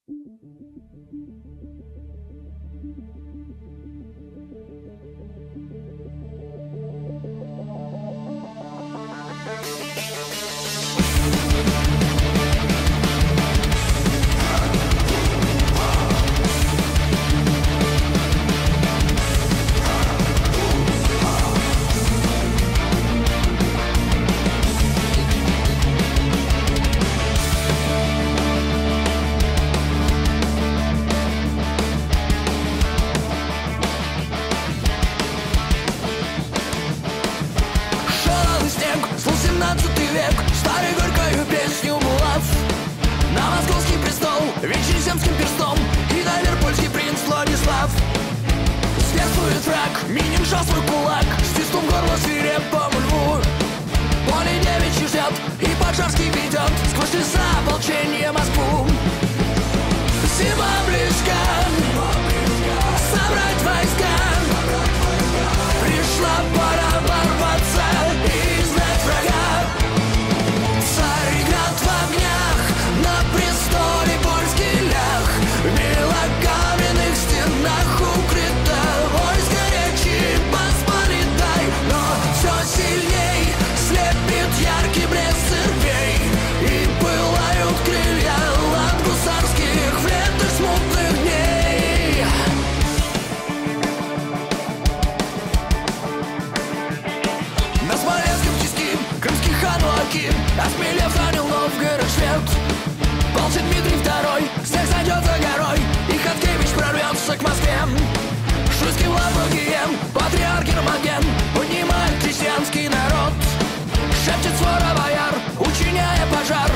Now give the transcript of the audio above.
Век, старый горькую песню булав. На московский престол вечен земским перстом, и на Ливерпульский принц Владислав. Следствует враг, миним шел свой кулак, стиснув горло свирепому льву. Поле девичий ждет, и Поджарский ведет сквозь леса ополчение Москву. Зима близка, собрать войска. Пришла пора ворваться и изгнать врага. Царьград в огнях, на престоле польский лях, в белокаменных стенах укрыто войско Речи Посполитой. Но все сильней слепит яркий блеск церквей, и пылают крылья лад гусарских в летах смутных дней. На Смоленском тиски крымский хан Лаким, осмелев, занял Новгород швед. Полчит Дмитрий II, всех зайдет за горой, и Хаткевич прорвется к Москве. Шуйским Лаврогием патриарх Гермоген поднимает крестьянский народ. Шепчет свора бояр, учиняя пожар,